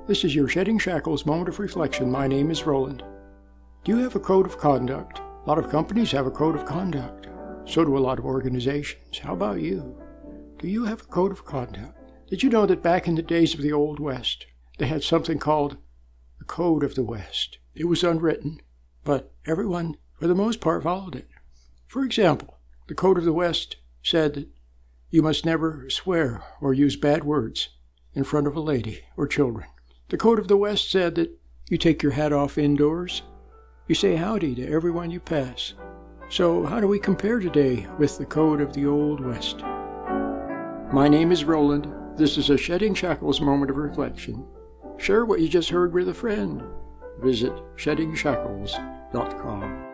This is your Shedding Shackles moment of reflection. My name is Roland. Do you have a code of conduct? A lot of companies have a code of conduct. So do a lot of organizations. How about you? Do you have a code of conduct? Did you know that back in the days of the Old West, they had something called the Code of the West? It was unwritten, but everyone, for the most part, followed it. For example, the Code of the West said that you must never swear or use bad words in front of a lady or children. The Code of the West said that you take your hat off indoors. You say howdy to everyone you pass. So how do we compare today with the Code of the Old West? My name is Roland. This is a Shedding Shackles moment of reflection. Share what you just heard with a friend. Visit sheddingshackles.com.